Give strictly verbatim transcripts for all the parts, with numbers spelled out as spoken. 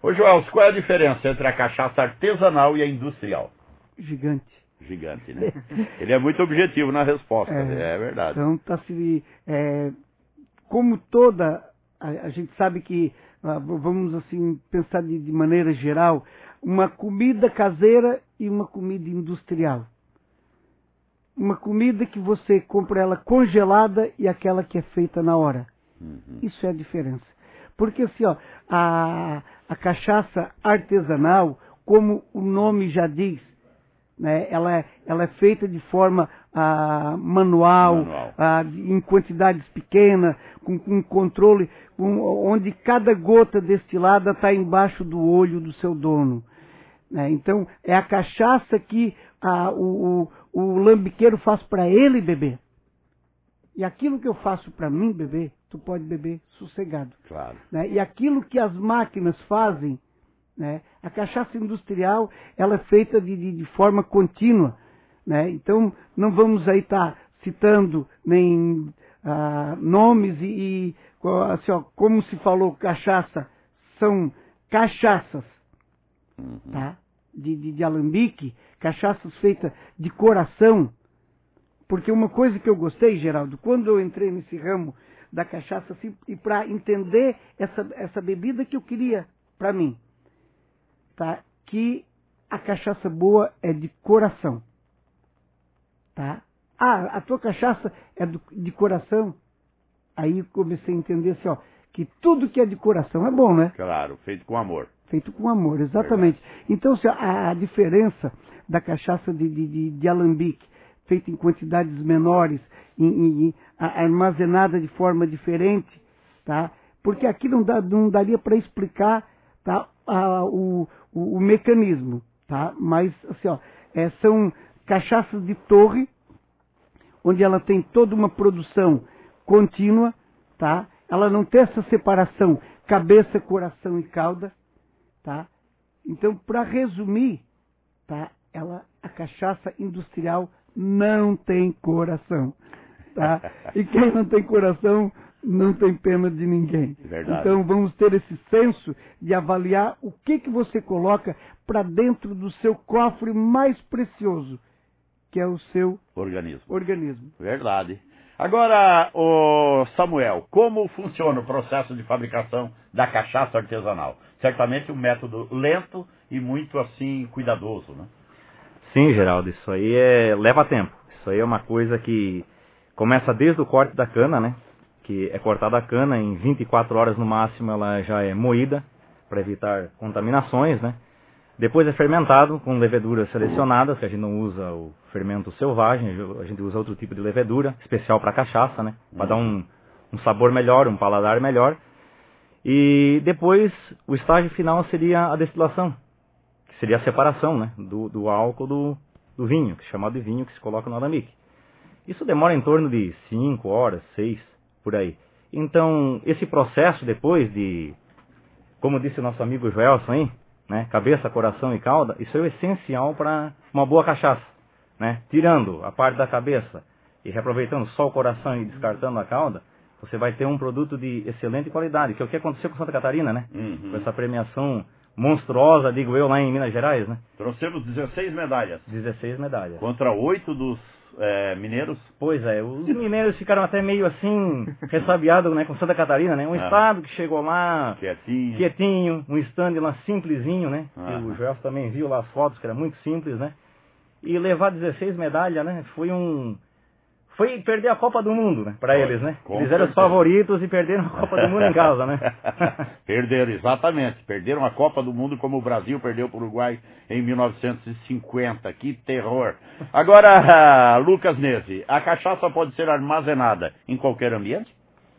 Ô Joel, qual é a diferença entre a cachaça artesanal e a industrial? Gigante. Gigante, né? Ele é muito objetivo na resposta, é, é verdade. Então, tá se, é, como toda, a, a gente sabe que, vamos assim, pensar de, de maneira geral, uma comida caseira e uma comida industrial. Uma comida que você compra ela congelada e aquela que é feita na hora. Uhum. Isso é a diferença. Porque assim, ó, a, a cachaça artesanal, como o nome já diz, né, ela, é, ela é feita de forma ah, manual, manual. Ah, em quantidades pequenas, com, com controle, com, onde cada gota destilada está embaixo do olho do seu dono. Né? Então, é a cachaça que ah, o, o, o lambiqueiro faz para ele beber. E aquilo que eu faço para mim beber, tu pode beber sossegado. Claro. Né? E aquilo que as máquinas fazem, né? A cachaça industrial, ela é feita de, de, de forma contínua. Né? Então, não vamos aí estar tá citando nem ah, nomes e, e assim, ó, como se falou cachaça, são cachaças, uhum. tá? de, de, de alambique, cachaças feitas de coração. Porque uma coisa que eu gostei, Geraldo, quando eu entrei nesse ramo da cachaça, assim, e para entender essa, essa bebida que eu queria para mim, tá? Que a cachaça boa é de coração. Tá? Ah, a tua cachaça é do, de coração? Aí eu comecei a entender assim, ó, que tudo que é de coração é bom, né? Claro, feito com amor. Feito com amor, exatamente. Verdade. Então, assim, a, a diferença da cachaça de, de, de, de alambique, feita em quantidades menores, em, em, em, armazenada de forma diferente, tá? Porque aqui não, dá, não daria para explicar, tá? a, o, o, o mecanismo, tá? Mas, assim, ó, é, são cachaças de torre, onde ela tem toda uma produção contínua, tá? Ela não tem essa separação cabeça, coração e cauda, tá? Então, para resumir, tá? Ela, a cachaça industrial não tem coração, tá? E quem não tem coração não tem pena de ninguém. Verdade. Então vamos ter esse senso de avaliar o que que você coloca para dentro do seu cofre mais precioso, que é o seu organismo. organismo. Verdade. Agora, o Samuel, como funciona o processo de fabricação da cachaça artesanal? Certamente um método lento e muito assim cuidadoso, né? Sim, Geraldo, isso aí é, leva tempo. Isso aí é uma coisa que começa desde o corte da cana, né? Que é cortada a cana, em vinte e quatro horas no máximo ela já é moída, para evitar contaminações, né? Depois é fermentado com leveduras selecionadas, que a gente não usa o fermento selvagem, a gente usa outro tipo de levedura, especial para cachaça, né? Para dar um, um sabor melhor, um paladar melhor. E depois o estágio final seria a destilação, que seria a separação, né? do, do álcool do, do vinho, que é chamado de vinho, que se coloca no alambique. Isso demora em torno de cinco horas, seis, por aí. Então, esse processo depois de, como disse o nosso amigo Joelson aí, né, cabeça, coração e cauda, isso é o essencial para uma boa cachaça, né? Tirando a parte da cabeça e reaproveitando só o coração e descartando a cauda, você vai ter um produto de excelente qualidade, que é o que aconteceu com Santa Catarina, né? Uhum. Com essa premiação monstruosa, digo eu, lá em Minas Gerais, né? Trouxemos dezesseis medalhas. dezesseis medalhas. Contra oito dos é, mineiros. Pois é, os mineiros ficaram até meio assim, ressabiados, né, com Santa Catarina, né? Um ah. estado que chegou lá, quietinho, quietinho um stand lá simplesinho, né? Ah. E o Joel também viu lá as fotos, que era muito simples, né? E levar dezesseis medalhas, né? Foi um... Foi perder a Copa do Mundo, né? Para eles, né? Com eles eram certeza. os favoritos e perderam a Copa do Mundo em casa, né? Perderam, exatamente. Perderam a Copa do Mundo como o Brasil perdeu para o Uruguai em mil novecentos e cinquenta. Que terror! Agora, Lucas Nese, a cachaça pode ser armazenada em qualquer ambiente?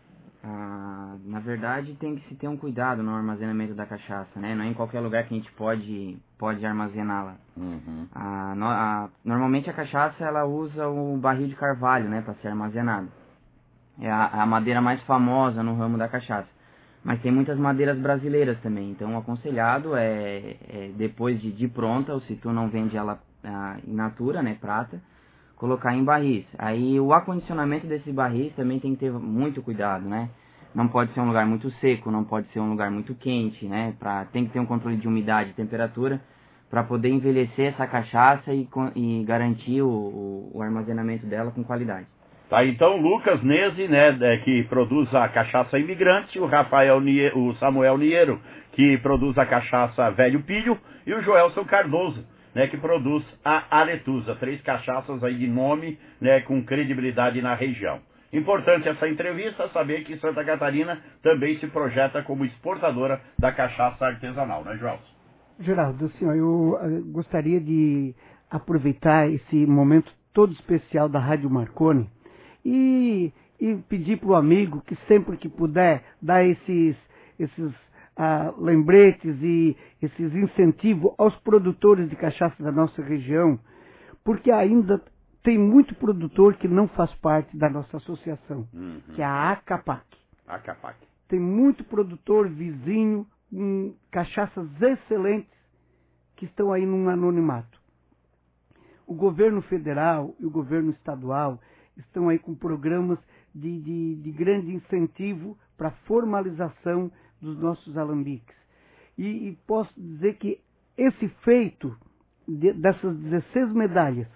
Ah, na verdade, tem que se ter um cuidado no armazenamento da cachaça, né? Não é em qualquer lugar que a gente pode, pode armazená-la. Uhum. Ah, no, ah, normalmente a cachaça ela usa o barril de carvalho, né, para ser armazenada. É a, a madeira mais famosa no ramo da cachaça. Mas tem muitas madeiras brasileiras também. Então, o aconselhado é, é depois de, de pronta, ou se tu não vende ela ah, in natura, né, prata, colocar em barris. Aí o acondicionamento desses barris também tem que ter muito cuidado, né? não pode ser um lugar muito seco, não pode ser um lugar muito quente, né? Pra, tem que ter um controle de umidade e temperatura para poder envelhecer essa cachaça e, e garantir o, o, o armazenamento dela com qualidade. Tá, então Lucas Nese, né, que produz a cachaça Imigrante, o Rafael Nie, o Samuel Niero, que produz a cachaça Velho Pilho, e o Joelson Cardoso, né, que produz a Aretusa. Três cachaças aí de nome, né, com credibilidade na região. Importante essa entrevista, saber que Santa Catarina também se projeta como exportadora da cachaça artesanal, né, Joelson? Geraldo, assim, ó, eu uh, gostaria de aproveitar esse momento todo especial da Rádio Marconi e, e pedir para o amigo que sempre que puder dar esses, esses uh, lembretes e esses incentivos aos produtores de cachaça da nossa região, porque ainda tem muito produtor que não faz parte da nossa associação, uhum. que é a ACAPAC. ACAPAC. Tem muito produtor vizinho, com cachaças excelentes que estão aí num anonimato. O governo federal e o governo estadual estão aí com programas de, de, de grande incentivo para a formalização dos nossos alambiques. E, e posso dizer que esse feito de, dessas dezesseis medalhas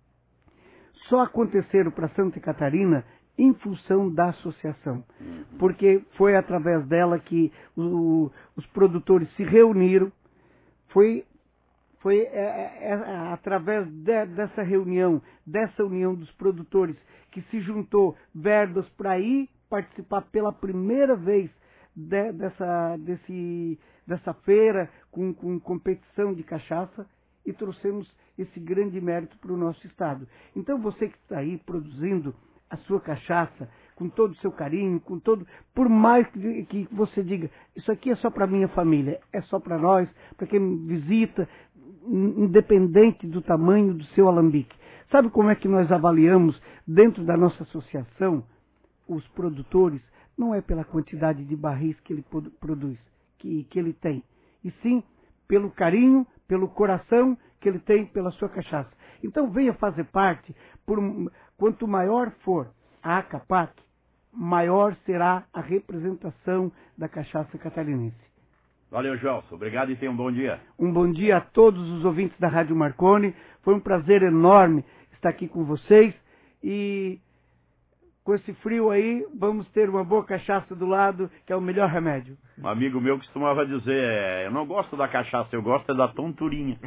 só aconteceram para Santa Catarina em função da associação, porque foi através dela que o, os produtores se reuniram, foi, foi é, é, é, através de, dessa reunião, dessa união dos produtores, que se juntou verbas para ir participar pela primeira vez de, dessa, desse, dessa feira com, com competição de cachaça, e trouxemos esse grande mérito para o nosso estado. Então você que está aí produzindo a sua cachaça, com todo o seu carinho, com todo, por mais que, que você diga, isso aqui é só para minha família, é só para nós, para quem me visita, independente do tamanho do seu alambique. Sabe como é que nós avaliamos dentro da nossa associação os produtores? Não é pela quantidade de barris que ele produz, que, que ele tem, e sim pelo carinho, pelo coração que ele tem pela sua cachaça. Então venha fazer parte, por, quanto maior for a ACAPAC, maior será a representação da cachaça catarinense. Valeu, Joelson. Obrigado e tenha um bom dia. Um bom dia a todos os ouvintes da Rádio Marconi. Foi um prazer enorme estar aqui com vocês. E com esse frio aí, vamos ter uma boa cachaça do lado, que é o melhor remédio. Um amigo meu costumava dizer, eu não gosto da cachaça, eu gosto é da tonturinha.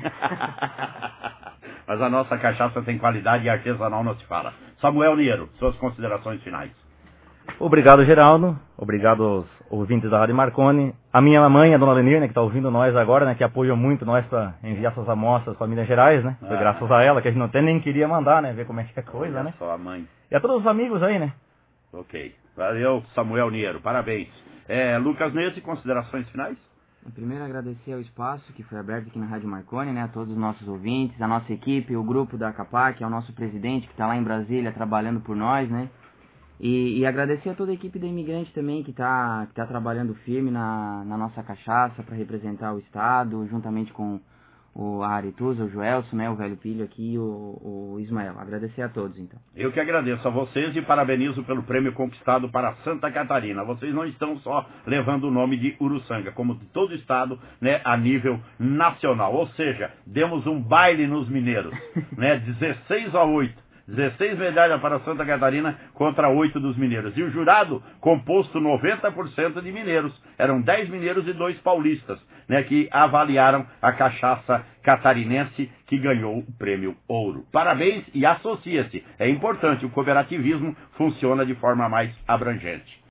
Mas a nossa cachaça tem qualidade e artesanal não se fala. Samuel Niero, suas considerações finais. Obrigado, Geraldo. Obrigado aos ouvintes da Rádio Marconi. A minha mãe, a dona Lenir, né, que está ouvindo nós agora, né, que apoiou muito nós para enviar essas amostras para Minas Gerais, né? Foi ah, graças a ela, que a gente não até nem queria mandar, né? Ver como é que é a coisa, olha né? Só a mãe. E a todos os amigos aí, né? Ok. Valeu, Samuel Niero. Parabéns. É, Lucas Nese, considerações finais? Primeiro, agradecer ao espaço que foi aberto aqui na Rádio Marconi, né? A todos os nossos ouvintes, a nossa equipe, o grupo da ACAPAC, ao nosso presidente que está lá em Brasília trabalhando por nós, né? E, e agradecer a toda a equipe da Imigrante também, que está que tá trabalhando firme na, na nossa cachaça para representar o estado, juntamente com o Aretusa, o Joelson, né, o Velho Pilho aqui e o, o Ismael. Agradecer a todos, então. Eu que agradeço a vocês e parabenizo pelo prêmio conquistado para Santa Catarina. Vocês não estão só levando o nome de Uruçanga, como de todo o estado, né, a nível nacional. Ou seja, demos um baile nos mineiros, né, dezesseis a oito. dezesseis medalhas para Santa Catarina contra oito dos mineiros. E o jurado, composto noventa por cento de mineiros. Eram dez mineiros e dois paulistas, né, que avaliaram a cachaça catarinense que ganhou o prêmio ouro. Parabéns e associa-se. É importante, o cooperativismo funciona de forma mais abrangente.